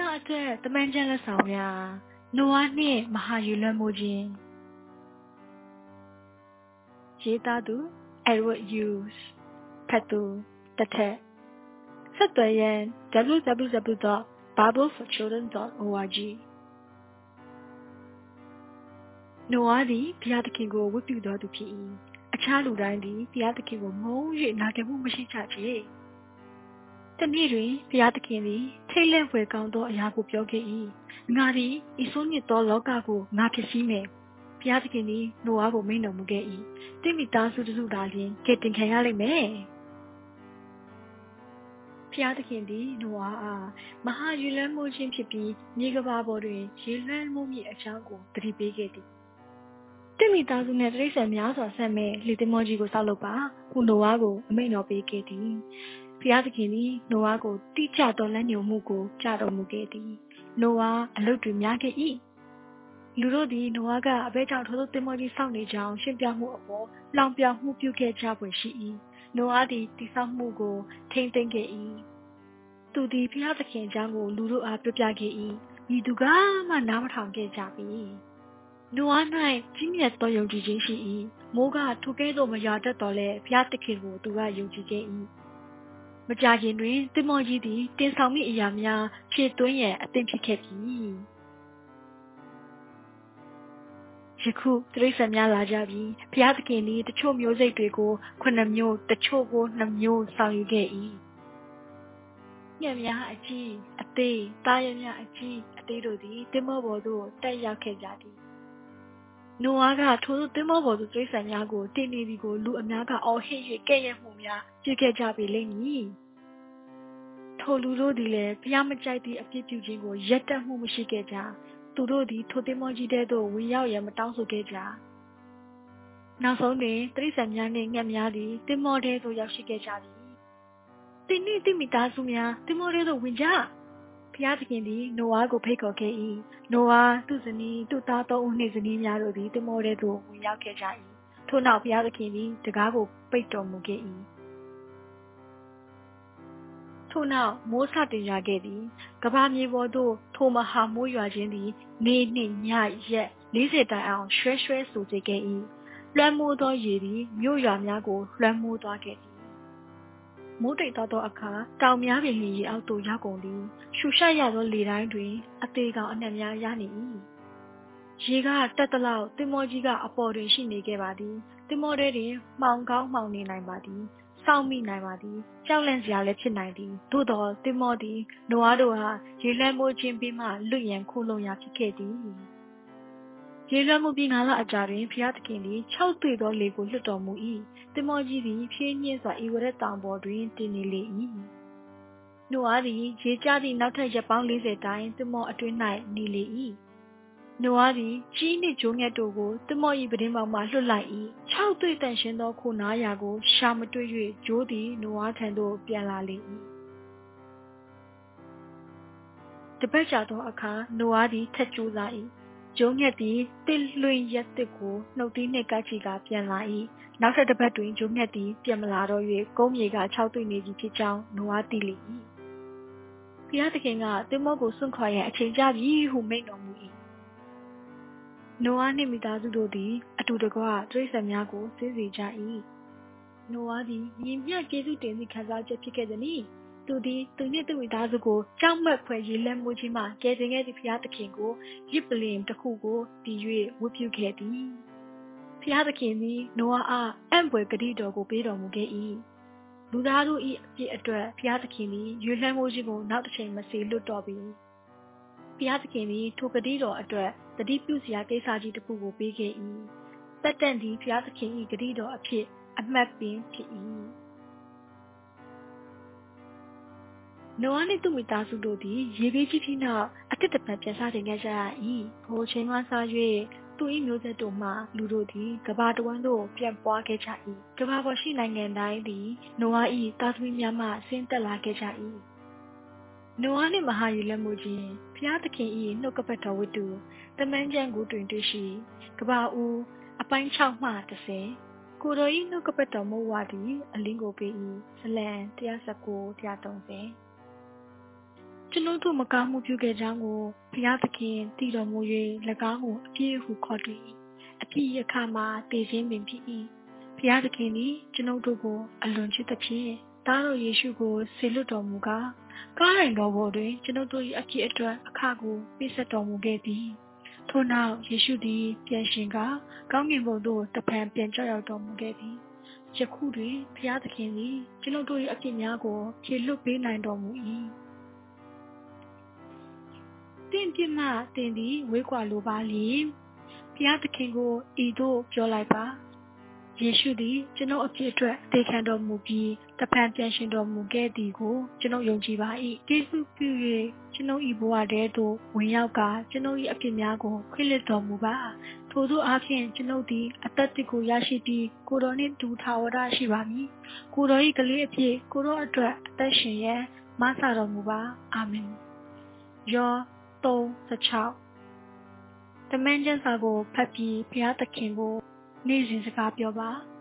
အတွက်တမန်ကျန်လက်ဆောင်များနိုဝါနှင့်မဟာယူလွှမ်းမိုးခြင်းရေးသားသူ Edward Hughes ဖတ်သူတစ်ထက်ဆက်သွယ်ရန် www.bibleforchildren.org နိုဝါသည်ဘုရားသခင်ကိုဝတ်ပြုတော်သူဖြစ်၏အခြားလူတိုင်းသည်ဘုရားသခင်ကိုမုန်း၍နာခံမှုမရှိကြချေတနေ့တွင်ဘုရားသခင်သည်ထိတ်လန့်ဖွယ်ကောင်းသောအရာကိုပြောခဲ့၏ငါသည်ဤဆိုးညစ်သောလောကကိုငါဖြစ်စည်းမယ်ဘုရားသခင်သည်နိုဝါကိုမိန့်တော်မူခဲ့၏တင့်မိသားစုတစုသာလျှင်ကယ်တင်ခံရလိမ့်မယ်ဘုရားသခင်သည်နိုဝါအားမဟာယူလွှမ်းမိုးခြင်းဖြစ်ပြီးမြေကမ္ဘာပေါ်တွင်ရေလွှမ်းမိုးမည့်အကြောင်းကိုသတိပေးခဲ့သည်တင့်မိသားစုနှင့်တိရစ္ဆာန်များစွာဆက်မဲ့လေသင်္ဘောကြီးကိုဆောက်လုပ်ပါဟုနိုဝါကိုအမိန့်တော်ပေးခဲ့သည်ဘုရားသခင်သည်နိုဝါကိုတိကျသောလမ်းညွှန်မှုကိုကြားတော်မူခဲ့သည်နိုဝါအလုပ်တွေများခဲ့၏လူတို့သည်နိုဝါကအဘဲကြောင့်ထိုသို့သင်္ဘောကြီးဆောက်နေကြောင်းရှင်းပြမှုအပေါ်လောင်ပြောင်မှုပြုခဲ့ကြပွင့်ရှိ၏နိုဝါသည်တည်ဆောက်မှုကိုထိန်းသိမ်းခဲ့၏သူသည်ဘုရားသခင်အကြောင်းကိုလူတို့အားပြောပြခဲ့၏ဤသူကမှနားမထောင်ခဲ့ကြပြီနိုဝါ၌ကြီးမြတ်သောယုံကြည်ခြင်းရှိ၏မိုးကထိုကဲ့သို့မရွာတတ်တော်လဲဘုရားသခင်ကိုသူကယုံကြည်ခဲ့၏မကြာခင်တွင်သင်္ဘောကြီးသည်တင်ဆောင်မိအရာများဖြည့်သွင်းရန်အသင့်ဖြစ်ခဲ့ပြီယခုတိရစ္ဆာန်များလာကြပြီဘုရားသခင်သည်တချို့မျိုးစိတ်တွေကို9မျိုးတချို့ကို2မျိုးဆောင်ယူခဲ့၏ညံ့များအကြီးအသေးသားရများအကြီးအသေးတို့သည်သင်္ဘောပေါ်သို့တက်ရောက်ခဲ့ကြသည်နိုဝါကထိုသင်္ဘောပေါ်သို့တိရစ္ဆာန်များကိုတင်နေသည်ကိုလူအများကအော်ဟစ်၍ကဲ့ရဲ့မှုများပြုခဲ့ကြပေလိမ့်မည်ထိုလူတို့သည်လည်းဘုရားမကြိုက်သည့်အပြစ်ပြုခြင်းကိုရပ်တန့်မှုမရှိခဲ့ကြသူတို့သည်ထိုသင်္ဘောကြီးထဲသို့ဝင်ရောက်ရန်မတောင်းဆိုခဲ့ကြနောက်ဆုံးတွင်တိရစ္ဆာန်များနှင့်ငှက်များသည်သင်္ဘောထဲသို့ရောက်ရှိခဲ့ကြသည်သင်နှင့်သည့်မိသားစုများသင်္ဘောထဲသို့ဝင်ကြဘုရားသခင်သည်နိုဝါကိုဖိတ်ခေါ်ခဲ့၏နိုဝါသူ့ဇနီးသူ့သား3ဦးနှင့်ဇနီးများတို့သည်သင်္ဘောထဲသို့ဝင်ရောက်ခဲ့ကြ၏ထို့နောက်ဘုရားသခင်သည်တံခါးကိုပိတ်တော်မူခဲ့၏ထို့နောက်မိုးစတင်ရွာခဲ့သည်ကမ္ဘာမြေပေါ်သို့ထိုမဟာမိုးရွာခြင်းသည်နေနှင့်ညရက်40တိုင်အောင်ရွှဲရွှဲဆိုစေခဲ့၏လွှမ်းမိုးသောရေသည်မြို့ရွာများကိုလွှမ်းမိုးသွားခဲ့သည်မိုးတိတ်သွားသောအခါတောင်များပင်ရေအောက်သို့ရောက်ကုန်သည်ရှူရှိုက်ရသောလေတိုင်းတွင်အသေးကောင်အနှံ့များရနေ၏ရေကတက်တလောက်သင်္ဘောကြီးကအပေါ်တွင်ရှိနေခဲ့ပါသည်သင်္ဘောထဲတွင်မှောင်ကောင်းမှောင်နေနိုင်ပါသည်စောင့်မိနိုင်ပါသည်ကြောက်လန့်စရာလည်းဖြစ်နိုင်သည်သို့တော်သင်္ဘောသည်နိုဝါတို့ဟာရေလွှမ်းမိုးခြင်းပြီးမှလွတ်ရန်ခိုလုံရာဖြစ်ခဲ့သည်ရေလွှမ်းမိုးပြီး9လအကြာတွင်ဘုရားသခင်သည်6သွေ့သောလေကိုလွှတ်တော်မူ၏သင်္ဘောကြီးသည်ဖြည်းညှင်းစွာဤဝရတောင်ပေါ်တွင်တင်နေလေ၏နိုဝါသည်ရေကျသည့်နောက်ထပ်ရက်ပေါင်း40တိုင်သင်္ဘောအတွင်း၌နေလေ၏နိုဝါသည်ကြီးနှင့်ဂျိုးငှက်တို့ကိုသင်္ဘော၏ပြတင်းပေါက်မှလွှတ်လိုက်၏6သွေ့တန်ရှင်းသောခိုနားရာကိုရှာမတွေ့၍ဂျိုးသည်နိုဝါထံသို့ပြန်လာလေ၏တပတ်ကြာသောအခါနိုဝါသည်ထက်ကြိုးစား၏ဂျိုးငှက်သည်တစ်လွင်ရက်တစ်ကိုနှုတ်သီးနှင့်ကိုက်ချီကပြန်လာ၏နောက်ထပ်တစ်ပတ်တွင်ဂျိုးငှက်သည်ပြန်မလာတော့၍ကုန်းမြေက6သွေ့နေပြီဖြစ်ကြောင်းနိုဝါသိလေ၏ဘုရားသခင်ကသင်္ဘောကိုစွန့်ခွာရန်အချိန်ကျပြီဟုမိန့်တော်မူ၏နိုဝါနှင့်မိသားစုတို့သည်အတူတကွတိရစ္ဆာန်များကိုဆေးစေကြ၏နိုဝါသည်ညီမျှကျေးဇူးတင်သည့်ခံစားချက်ဖြစ်ခဲ့သည်။သူသည်သူနှင့်သူမိသားစုကိုကြောက်မက်ဖွယ်ရေလွှမ်းမိုးခြင်းမှကယ်တင်ခဲ့သည့်ဘုရားသခင်ကိုရစ်ပလင်တစ်ခုကိုတည်၍ဝတ်ပြုခဲ့သည်။ဘုရားသခင်သည်နိုဝါအားအံ့ဖွယ်ဂတိတော်ကိုပေးတော်မူခဲ့၏။လူသားတို့၏အပြစ်အတွက်ဘုရားသခင်သည်ရေလွှမ်းမိုးခြင်းကိုနောက်တစ်ချိန်မစေလွတ်တော့ပြီ။ဘုရားသခင်သည်ထိုဂတိတော်အတွက်တတိပြုစရာကိစ္စကြီးတစ်ခုကိုပေးခဲ့၏။သက်တမ်းသည်ဘုရားသခင်၏ဂတိတော်အဖြစ်အမှတ်ပင်ဖြစ်၏နိုဝါနှင့်သူမိသားစုတို့သည်ရေဘေးကြီးပြီးနောက်အတစ်တပံပြန်စားတင်ခဲ့ကြရ၏ထိုချိန်မှစ၍သူ၏မျိုးဆက်တို့မှလူတို့သည်ကမ္ဘာတဝန်းသို့ပြန့်ပွားခဲ့ကြ၏ကမ္ဘာပေါ်ရှိနိုင်ငံတိုင်းသည်နိုဝါ၏သားသမီးများမှဆင်းသက်လာခဲ့ကြ၏နိုဝါနှင့်မဟာယူလွှမ်းမိုးခြင်းဘုရားသခင်၏နှုတ်ကပတ်တော်ဝတ္ထုသမန်ကျမ်းကိုတွင်တွေ့ရှိကမ္ဘာဦးအပိုင်း6မှ10ကိုတော်၏နှုတ်ကပတ်တော်မူဝါသည်အလင်းကိုပေး၏ဇလံ119 130 ကျွန်ုပ်တို့မကောင်းမှုပြုခဲ့ကြောင်းကိုဘုရားသခင်သိတော်မူ၍၎င်းကိုအပြည့်ဟုခေါ်တည်၏အပြည့်အခါမှာတည်ခြင်းပင်ဖြစ်၏ဘုရားသခင်သည်ကျွန်ုပ်တို့ကိုအလွန်ချစ်သဖြင့်သားတော်ယေရှုကိုဆေလွတ်တော်မူကားကားတိုင်တော်ပေါ်တွင်ကျွန်ုပ်တို့၏အပြည့်အတွက်အခကိုပေးဆက်တော်မူခဲ့သည်ထို့နောက်ယေရှုသည်ပြန်ရှင်ကားကောင်းကင်ဘုံသို့တဖန်ပြန်ကြွရောက်တော်မူခဲ့သည်ယခုတွင်ဘုရားသခင်သည်ကျွန်ုပ်တို့၏အပြစ်များကိုဖြေလွှတ်ပေးနိုင်တော်မူ၏တင့်ပြစ်မှတင်သည်ဝေးကွာလိုပါလျင်ဘုရားသခင်ကိုဤသို့ပြောလိုက်ပါယေရှုသည်ကျွန်ုပ်အပြစ်အတွက်အသေးခံတော်မူပြီးတဖန်ပြန်ရှင်တော်မူခဲ့သည်ကိုကျွန်ုပ်ယုံကြည်ပါ၏ယေရှုပြု၍ကျွန်ုပ်၏ဘဝထဲသို့ဝင်ရောက်ကကျွန်ုပ်၏အပြစ်များကိုခွင့်လွှတ်တော်မူပါထို့သောအားဖြင့်ကျွန်ုပ်သည်အသက်သစ်ကိုရရှိပြီးကိုယ်တော်နှင့်တူထာဝရရှိပါမည်ကိုယ်တော်၏ကလေးအဖြစ်ကိုယ်တော်အတွက်အသက်ရှင်ရန်မဆတော်မူပါအာမင်ယော3:16တမန်ကျမ်းစာကိုဖတ်ပြီးဘုရားသခင်ကိုနေ့စဉ်စကားပြောပါ